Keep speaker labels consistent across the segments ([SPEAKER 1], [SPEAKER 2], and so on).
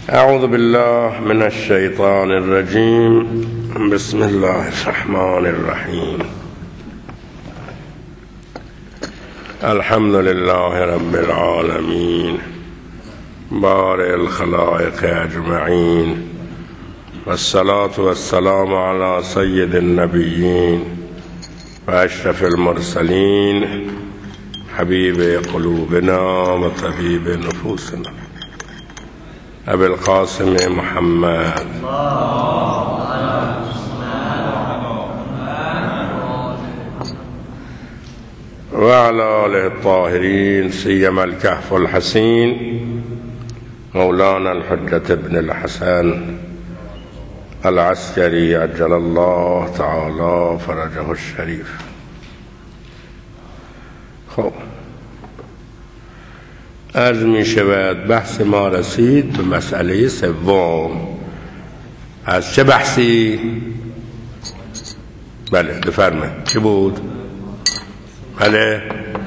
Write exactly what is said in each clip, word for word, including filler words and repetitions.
[SPEAKER 1] اعوذ بالله من الشیطان الرجیم. بسم الله الرحمن الرحیم. الحمد لله رب العالمین بارئ الخلائق اجمعین والصلاة والسلام على سید النبیین و اشرف المرسلین حبیب قلوبنا و طبیب نفوسنا ابی القاسم محمد و علی آله الطاهرین سیما الکهف الحسین مولانا الحجة ابن الحسن العسکری عجل الله تعالی فرجه الشریف. خب عرض می شود بحث ما رسید به مسئله سوم. از چه بحثی؟ بله بفرمایید چه بود؟ بله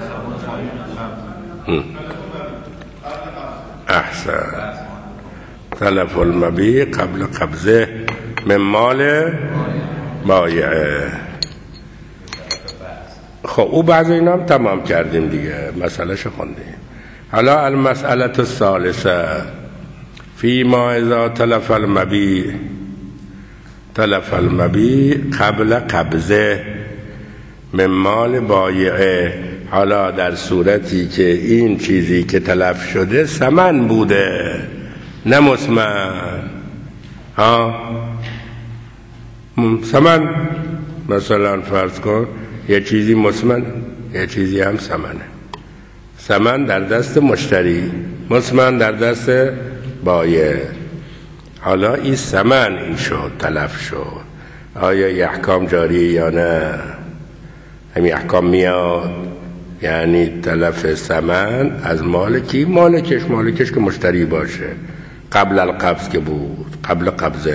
[SPEAKER 1] احسن. تلف المبیع قبل قبضه من مال بایعه. خب او بعض اینا هم تمام کردیم دیگه، مسئله شو خوندیم. حالا المسئله الثالثه فيما اذا تلف المبيع تلف المبيع قبل قبضه من مال بایعه. حالا در صورتی که این چیزی که تلف شده ثمن بوده نه مسمن. ها ثمن مثلا فرض کن یه چیزی مسمن یه چیزی هم ثمنه. ثمن در دست مشتری، مسمن در دست بایع. حالا این ثمن این شد، تلف شد. آیا یه احکام جاری یا نه؟ همین احکام میاد. یعنی تلف ثمن از مالکی، مالکش مالکش که مشتری باشه قبل القبض که بود، قبل قبضه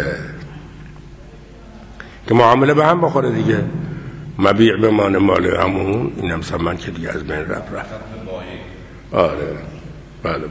[SPEAKER 1] که معامله به هم بخوره دیگه. مبیع بمانه مال همون، اینم ثمن که دیگه از بین رفت رفت. آره بله بله.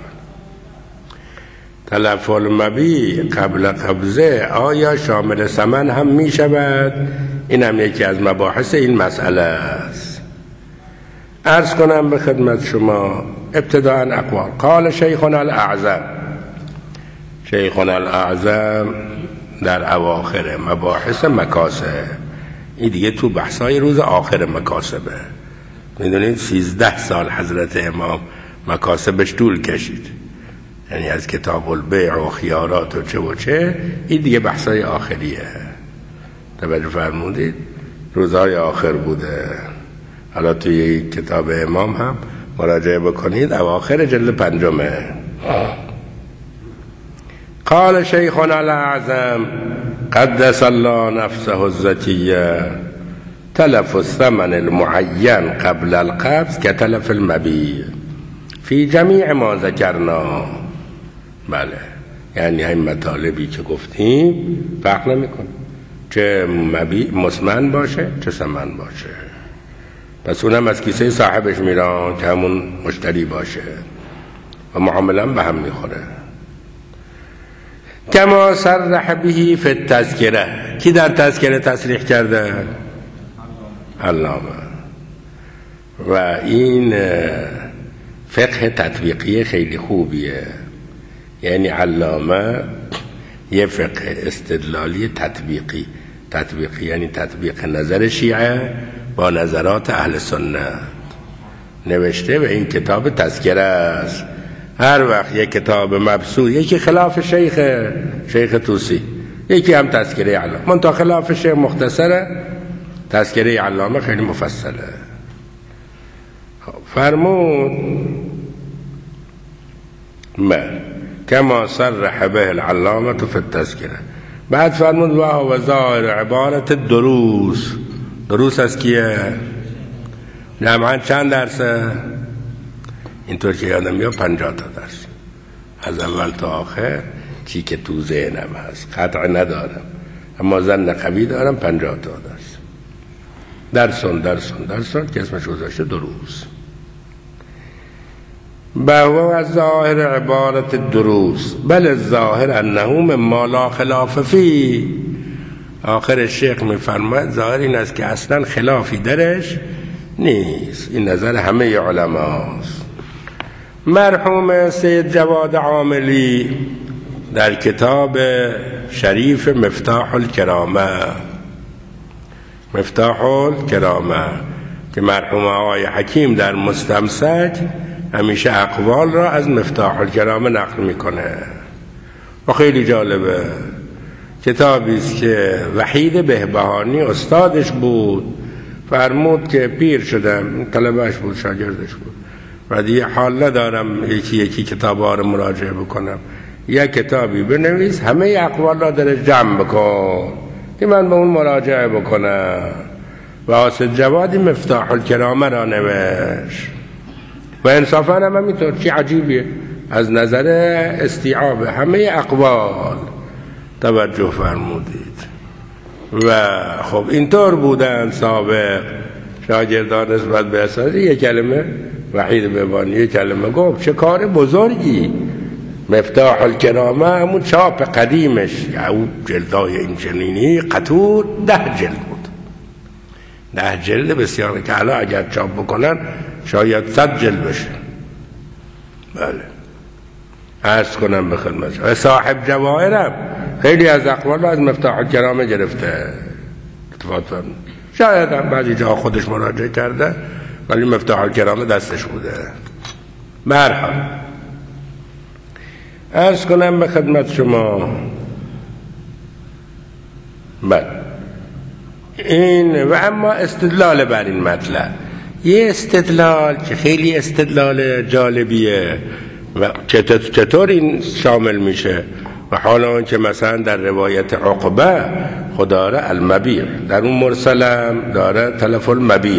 [SPEAKER 1] تلف المبیع قبل قبضه آیا شامل ثمن هم می شود؟ این هم یکی از مباحث این مسئله است. عرض کنم به خدمت شما ابتداء اقوال. قال شیخنا الاعظم، شیخنا الاعظم در اواخر مباحث مکاسب، این دیگه تو بحثای روز آخر مکاسبه. میدونید سیزده سال حضرت امام مکاسبش طول کشید، یعنی از کتاب البیع و خیارات و چه و چه، این دیگه بحثای آخریه. توجه فرمودید؟ روزهای آخر بوده. حالا توی کتاب امام هم مراجعه بکنید، اواخر جلد پنجمه. قال شیخنا الاعظم قدس الله نفسه الزکیه تلف الثمن المعین قبل القبض كتلف المبیع فی جمیع ما ذکرنا. بله، یعنی این مطالبی که گفتیم فرق نمیکنه چه مبیع مسمن باشه چه ثمن باشه. پس اونم از کیسه صاحبش میران که همون مشتری باشه و معامله به هم میخوره. کما صرح به فی التذکره. کی در تذکره تصریح کرده؟ علامه. و این فقه تطبیقی خیلی خوبیه. یعنی علامه یه فقه استدلالی تطبیقی، تطبیقی یعنی تطبیق نظر شیعه با نظرات اهل سنت نوشته و این کتاب تذکره است. هر وقت یک کتاب مبسوط، یکی خلاف شیخ شیخ توسی، یکی هم تذکره علامه، منتها خلاف شیخ مختصره، تذکره علامه خیلی مفصله. فرمود ما کما صرح به العلامه فی التذکره. بعد فرمود و هو ظاهر عبارت دروس. دروس از کیه؟ جمعا چند درسه؟ اینطور که یادم میاد پنجاه تا درس، از اول تا آخر، چی که تو ذهنم هست، قطع ندارم اما ظن قوی دارم، پنجاه تا درس. درسون درسون درسون که اسمش گذاشته دروس. بهو از ظاهر عبارت دروس بل الظاهر انه مما لا خلاف فی. آخر شیخ میفرماید ظاهر این است که اصلا خلافی درش نیست. این نظر همه علماست. مرحوم سید جواد عاملی در کتاب شریف مفتاح الکرامه مفتاح الکرامه که مرحوم آقای حکیم در مستمسک همیشه اقوال را از مفتاح الکرامه نقل میکنه و خیلی جالبه. کتابی است که وحید بهبهانی استادش بود، فرمود که پیر شدم، طلبهش بود، شاگردش بود و دیگه حال ندارم یکی یکی کتابا رو مراجعه بکنم، یک کتابی بنویس همه اقوال را درش جمع بکن که من به اون مراجعه بکنم. و حاسد جوادی مفتاح الکرامه را نوشت و انصافا هم همینطور. چی عجیبیه، از نظر استیعاب همه اقوال توجه فرمودید. و خب اینطور بودن سابق شاگردان نسبت به اساسی یک کلمه وحید بهبهانی یک کلمه گفت، چه کار بزرگی. مفتاح الکرامه همون چاپ قدیمش او جلدای این چنینی قطور ده جلد بود، ده جلد بسیار که حالا اگر چاپ بکنن شاید صد جلد بشه. بله عرض کنم به خدمت صاحب جواهرم خیلی از اقوال رو از مفتاح الکرامه گرفته. اتفاق فرمود شاید هم بعضی جا خودش مراجعه کرده ولی مفتاح الکرامه دستش بوده. مرحبا عرض کنم به خدمت شما. بله این و اما استدلال بر این مطلب، یه استدلال که خیلی استدلال جالبیه و چطور این شامل میشه. و حالا که مثلا در روایت عقبه خدا را المبیع، در اون مرسلم داره تلف المبیع،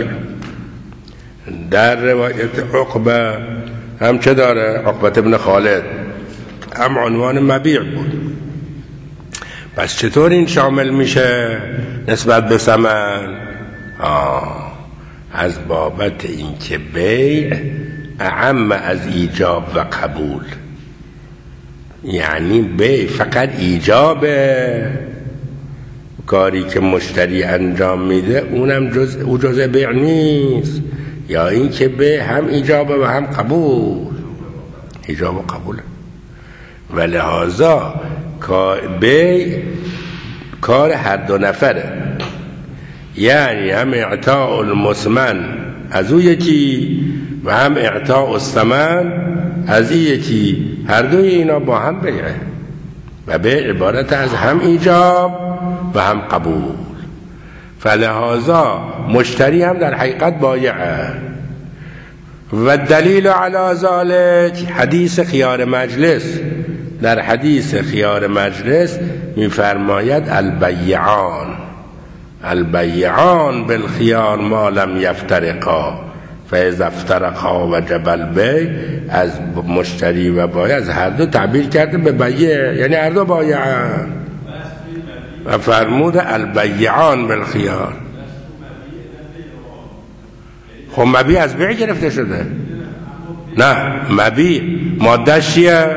[SPEAKER 1] در روایت عقبه هم چه داره؟ عقبه ابن خالد هم عنوان مبیع بود. پس چطور این شامل میشه نسبت به ثمن؟ آه از بابت این که بیع اعم از ایجاب و قبول، یعنی بیع فقط ایجابه، کاری که مشتری انجام میده اونم جز او جزء بیع نیست، یا این که بیع هم ایجابه و هم قبول، ایجاب و قبول. و لحاظا بیع کار هر دو نفره، یعنی هم اعطاء المثمن از او یکی و هم اعطاء الثمن از این یکی، هر دوی اینا با هم بیعه و بیع عبارت از هم ایجاب و هم قبول. فلهذا مشتری هم در حقیقت بایعه. و دلیل علی ذلک حدیث خیار مجلس، در حدیث خیار مجلس میفرماید البیعان البیعان بالخیار ما لم یفترقا فاذا افترقا وجب البیع. از مشتری و بایع از هر دو تعبیر کرده به بیع، یعنی هر دو بایعن. و فرمود البیعان بالخیار. خب مبیع از بیع گرفته شده؟ نه، مبیع ماده چیه؟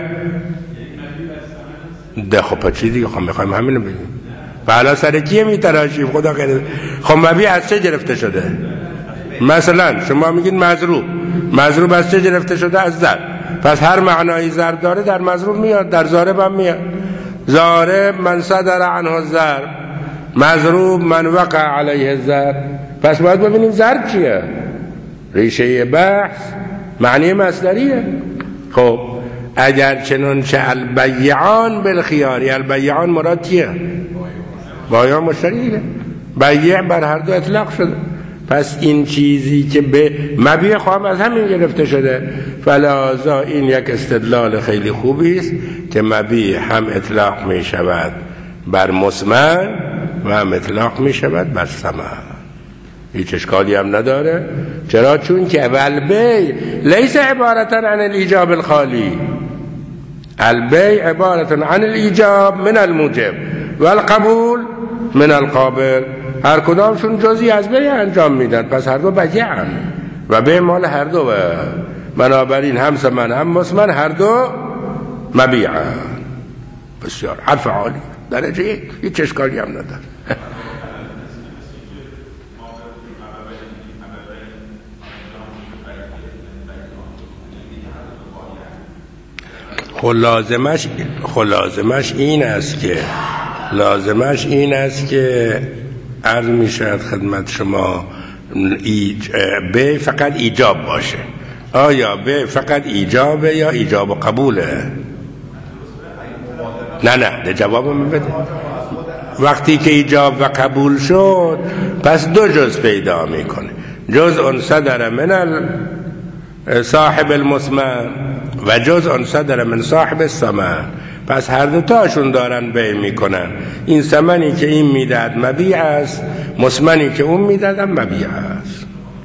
[SPEAKER 1] ده. خب چی دیگه؟ خب میخوایم همینو بگیم. حالا سر کیه میتراشیم خدا خیره؟ خب مبیع از چه گرفته شده؟ مثلا شما میگید مضروب، مضروب از چه گرفته شده؟ از ضرب. پس هر معنای ضرب داره در مضروب میاد، در ضارب هم میاد. ضارب من صدر عنه الضرب، مضروب من وقع علیه الضرب. پس باید ببینیم ضرب چیه؟ ریشه بحث معنی مصدریه. خب اگر چنانچه البیعان بالخیار، البیعان مراد کیه؟ بایع مشتریه. بیع بر هر دو اطلاق شده. پس این چیزی که به مبیع خواهم از همین گرفته شده. فلذا این یک استدلال خیلی خوبی است که مبیع هم اطلاق می شود بر مثمن و هم اطلاق می شود بر ثمن. هیچ اشکالی هم نداره. چرا؟ چون که والبیع لیس عبارتا عن الایجاب الخالی، البیع عبارتا عن الایجاب من الموجب والقبول من القابل. هر کدامشون جزئی از بیع انجام میدن، پس هر دو بیعن و بیع مال هر دو. بنابراین هم ثمن هم مسمن هر دو مبیعن. بسیار حرف عالی، درجه یک، هیچ اشکالی هم نداره. خلازمش خلازمش این است که لازمش این است که عرض می شود خدمت شما ایج... به فقط ایجاب باشه. آیا به فقط ایجابه یا ایجاب و قبوله؟ نه نه ده جواب من بده. وقتی که ایجاب و قبول شد پس دو جز پیدا میکنه، جزء صدر من صاحب المسمن و جزء صدر من صاحب الثمن. پس هر دو تاشون دارن بیع میکنن. این ثمنی که این میداد مبیع است، مسمنی که اون میداد هم مبیع است.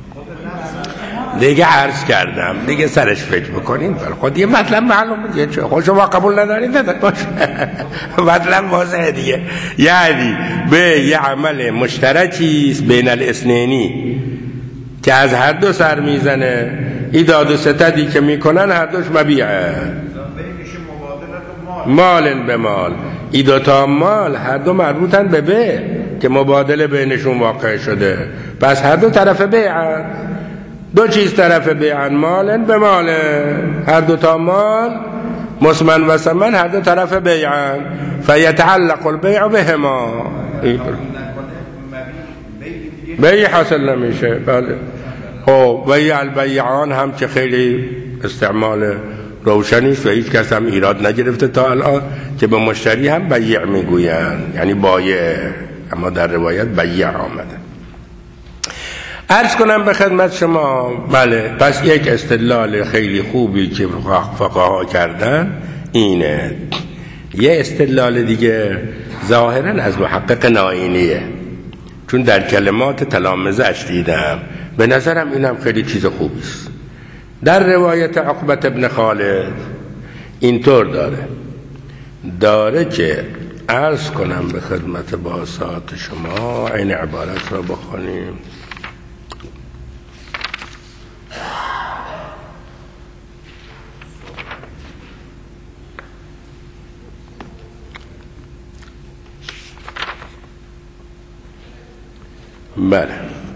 [SPEAKER 1] دیگه عرض کردم، دیگه سرش فکر بکنین. خود یه مطلب معلومه دیگه، خود شما قبول ندارید ندارید باشه. مطلب واضحه دیگه. یعنی به یه عمل مشترکی است بین الاثنینی که از هر دو سر میزنه، ایداد و ستدی که میکنن هر دوش مبیعه، مال به مال. این دوتا مال هر دو مربوطن به به که مبادله بینشون واقع شده، پس هر دو طرف بیعن. دو چیز طرف بیعن، مال به مال، هر دوتا مال مسمن و ثمن هر دو طرف بیعن، فیتعلق البیع بهما، بیع حاصل نمیشه. بله. خب بیع البیعان هم که خیلی استعمال روشنیست و هیچ کس هم ایراد نگرفته تا الان که به مشتری هم بیع میگوین، یعنی بایع، اما در روایت بیع آمده. عرض کنم به خدمت شما، بله، پس یک استدلال خیلی خوبی که فقها کردن اینه. یه استدلال دیگه ظاهرا از محقق نائینیه، چون در کلمات تلامذه‌اش دیدم، به نظرم اینم خیلی چیز خوبی است. در روایت عقبه ابن خالد اینطور داره داره که عرض کنم به خدمت باسات شما، این عبارت را بخونیم. بله.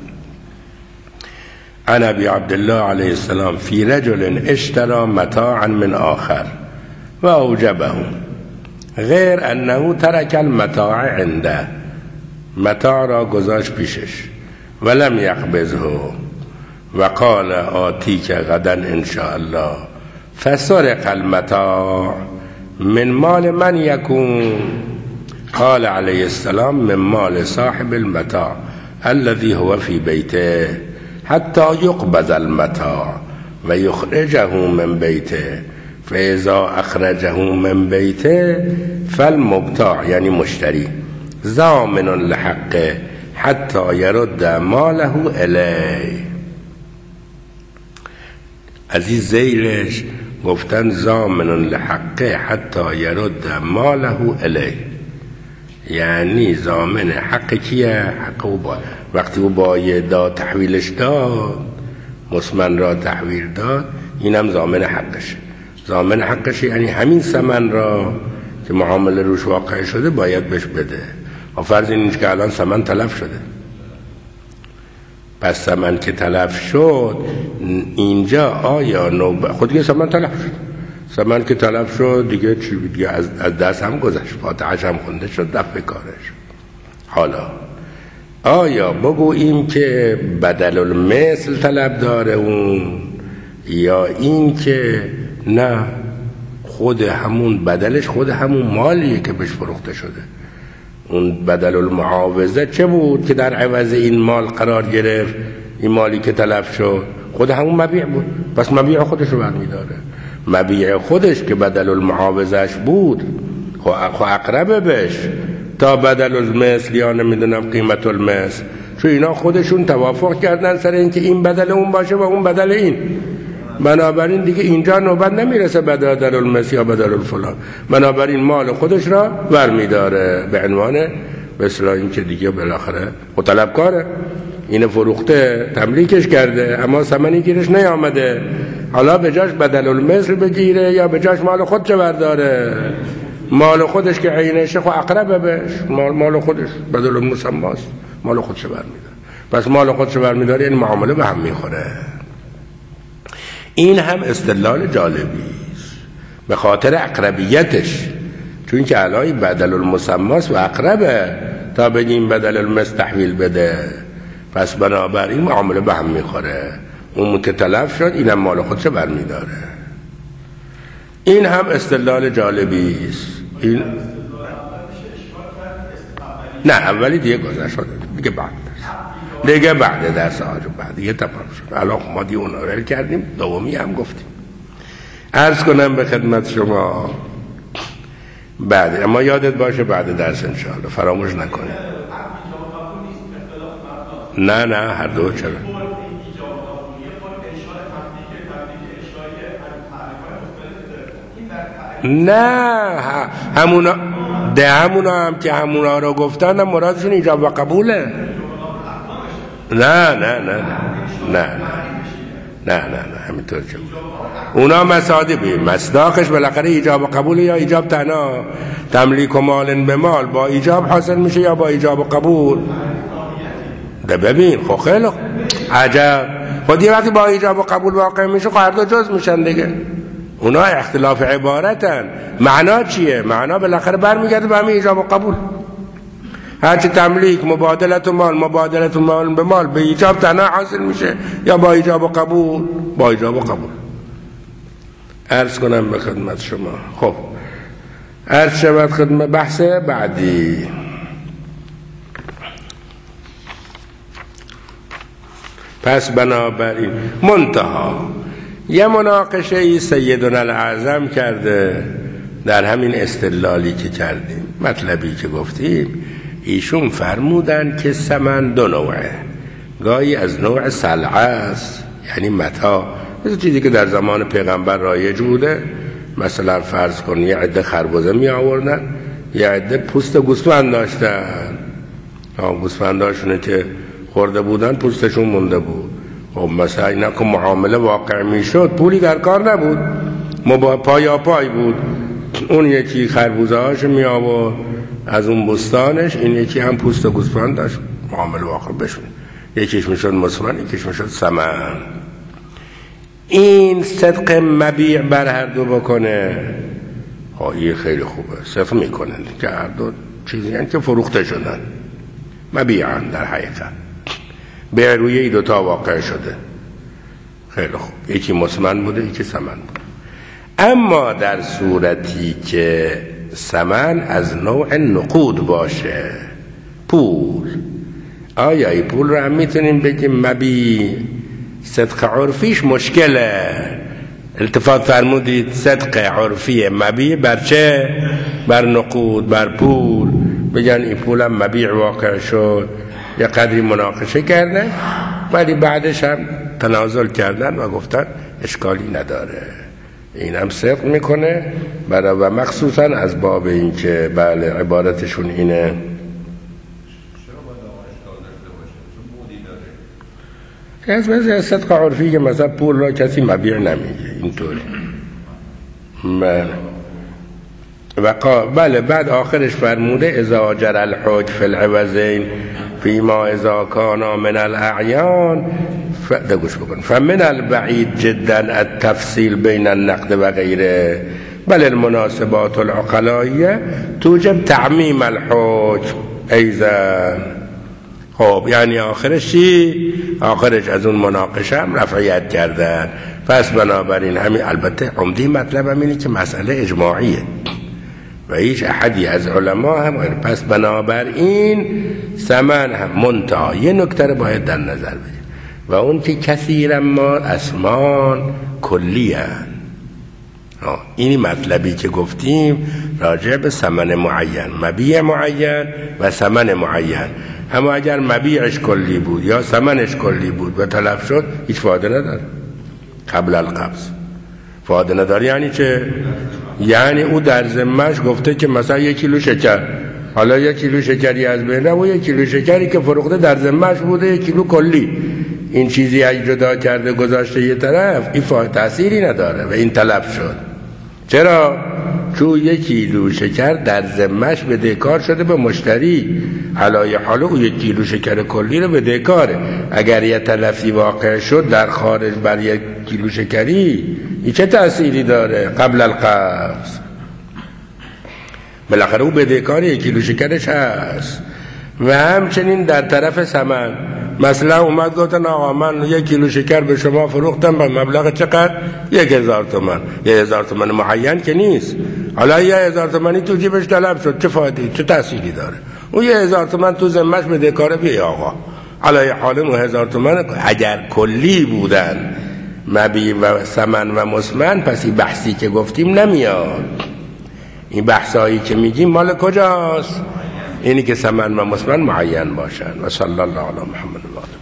[SPEAKER 1] عن ابي عبد الله عليه السلام في رجل اشترى متاعا من آخر و اوجبه غیر انه ترک المتاع عنده، متاع را گذاشت پیشش ولم یقبضه و قال آتیک غدا ان شاء الله، فسرق المتاع من مال من یکون؟ قال علیه السلام من مال صاحب المتاع الذي هو في بيته حتى يقبض المتاع و یخرجه من بیته، فاذا اخرجه من بیته فالمبتاع یعنی مشتری ضامن لحقه حتی يرد ماله الیه. از این زیرش گفتن ضامن لحقه حتی يرد ماله الیه، یعنی ضامن حق کیه؟ حق او با وقتی او بایع داد تحویلش داد، مسمن را تحویل داد، اینم ضامن حقشه. ضامن حقشه یعنی همین ثمن را که معامله روش واقع شده باید بهش بده. و فرض این که الان ثمن تلف شده، پس ثمن که تلف شد اینجا آیا نوبه خود که ثمن تلف شد، ثمن که تلف شد دیگه چی دیگه از از دست هم گذشت، فاتحه‌اش هم خونده شد، دفع کارش. حالا آیا بگوییم که بدل المثل طلب داره اون، یا این که نه خود همون بدلش خود همون مالیه که بهش فروخته شده؟ اون بدل المعاوضه چه بود که در عوض این مال قرار گرفت؟ این مالی که تلف شد خود همون مبیع بود، پس مبیع خودش رو برمیداره. مبیع خودش که بدل المعاوضهش بود خو اقربه بهش تا بدل المثل یا نمیدونم قیمت المثل، چون اینا خودشون توافق کردن سر این که این بدل اون باشه و اون بدل این، بنابراین دیگه اینجا نوبت نمیرسه بدل المثل یا بدل الفلان، بنابراین مال خودش را برمیداره به عنوان مثلا این که دیگه بالاخره خود طلبکاره، این فروخته تملیکش کرده اما ثمنی گیرش نیامده، حالا به جاش بدل المثل بگیره یا به جاش مال خود چه برداره؟ مال خودش که عینشه خو اقربه بهش، مال, مال خودش بدل المسماست، مال خودش برمیداره. پس مال خودش برمیداره یعنی معامله به هم میخوره. این هم استدلال جالبی است به خاطر اقربیتش، چون که علای بدل المسماست و اقربه تا بگیم بدل المثل تحویل بده، پس بنابراین معامله به هم میخوره. اون که تلف شد اینم مال خودش برمیداره. این هم استدلال جالبی است. این نه اولی دیگه گذشت شد، دیگه بعد دیگه بعد درس آجو بعد دیگه تمام شد. الان ما دی اونا رو کردیم، دومی هم گفتیم. عرض کنم به خدمت شما بعد، اما یادت باشه بعد درس انشاءالله فراموش نکنید. نه نه هر دو چرا؟ نه همونا ده همونا هم که همونا رو گفتن هم مرادشون ایجاب و قبوله. نه نه نه نه نه نه نه نه همینطور که اونا مصادیقی مصداقش بالاخره ایجاب و قبول یا ایجاب تنها. تملیک و مال به مال با ایجاب حاصل میشه یا با ایجاب و قبول؟ ده ببین خب خیلی عجب، خود یه وقتی با ایجاب و قبول واقع میشه خب هر دو جز میشن دیگه. اونا اختلاف عبارتن، معنا چیه؟ معنا بالاخره برمیگرده به همین ایجاب و قبول. هرچی تملیک مبادلت و مال مبادلت و مال به مال به ایجاب تنها حاصل میشه یا با ایجاب و قبول؟ با ایجاب و قبول. عرض کنم به خدمت شما. خب عرض شود خدمت بحث بعدی. پس بنابراین منتها یه مناقشه ای سیدنا الاعظم کرده در همین استدلالی که کردیم، مطلبی که گفتیم. ایشون فرمودن که ثمن دو نوعه، گاهی از نوع سلعه است یعنی متاع، مثل چیزی که در زمان پیغمبر رایج بوده. مثلا فرض کن یه عده خربزه می آوردن، یه عده پوست گوسفند داشتن، گوسفنداشونه که خورده بودن پوستشون مونده بود. خب مثلا اینا که معامله واقع می شد پولی در کار نبود، مبا پایا پای بود. اون یکی خربوزه هاشو می آورد از اون بستانش، این یکی هم پوست گوسفند داشت، معامله واقع بشون، یکیش میشد مسمن یکیش میشد ثمن. این صدق مبیع بر هر دو بکنه، ها این خیلی خوبه، صدق میکنه که هر دو چیزی هن که فروخته شدن، مبیعن در حقیقت به روی ای دوتا واقع شده. خیلی خوب، یکی مسمن بوده یکی ثمن بوده. اما در صورتی که ثمن از نوع نقود باشه، پول، آیا ای پول رو هم میتونیم بگیم مبیع؟ صدق عرفیش مشکله. التفات فرمودید صدق عرفی مبیع بر چه؟ بر نقود، بر پول. بگن این پول هم مبیع واقع شد. یه قدری مناقشه کردن ولی بعدش هم تنازل کردن و گفتن اشکالی نداره، این هم صدق میکنه. برای و مخصوصا از باب این که بله عبارتشون اینه که از مثل صدق عرفی که مثلا پول را کسی مبیع نمیگه اینطوری. و بله بعد آخرش فرموده اذا جر الحج فی العوضین فیما اذا کانا من الاعیان فدگوش بکن فمن البعید جدا التفصیل بین النقد و غیره بل المناسبات العقلائیه توجب تعمیم الحج ایضا. خب یعنی آخرش چی؟ آخرش از اون مناقشه هم رفعیت کردن. پس بنابراین همین البته عمده مطلب هم اینه که مسئله اجماعیه و هیچ احدی از علما هم غیر. پس بنابراین ثمن هم منتها یه نکته رو باید در نظر بگیریم و اون که کثیر ما اسمان کلی هست. اینی مطلبی که گفتیم راجع به ثمن معین، مبیع معین و ثمن معین. اما اگر مبیعش کلی بود یا ثمنش کلی بود و تلف شد هیچ فایده نداره. قبل القبض فایده نداره. یعنی چه؟ یعنی او در ذمه‌اش گفته که مثلا یک کیلو شکر، حالا یک کیلو شکری از بین و یک کیلو شکری که فروخته در ذمه‌اش بوده یک کیلو کلی، این چیزی اگه جدا کرده گذاشته یه طرف، این فایده تأثیری نداره و این طلب شد. چرا؟ چون یک کیلو شکر در ذمه‌اش بدهکار شده به مشتری، علای حال او یک کیلو شکر کلی رو بدهکاره. اگر یه تلفی واقع شد در خارج بر یک کیلو شکری، این چه تأثیری داره؟ قبل القبض بالاخره او بدهکار یک کیلو شکرش هست. و همچنین در طرف ثمن، مثلا اومد گفتن آقا من یک کیلو شکر به شما فروختم به مبلغ چقدر؟ یک هزار تومان. یک هزار تومان معین که نیست، حالا یک هزار تومانی تو جیبش طلب شد، چه فایده، چه تأثیری داره؟ اون یک هزار تومان تو ذمه‌اش بدهکاره بی آقا. علای حال اون هزار تومان اگر کلی بودن مبیع و ثمن و مسمن، پس این بحثی که گفتیم نمیاد. این بحثایی که میگیم مال کجاست؟ اینی که ثمن و مسمن معین باشن. و صلی الله علی محمد.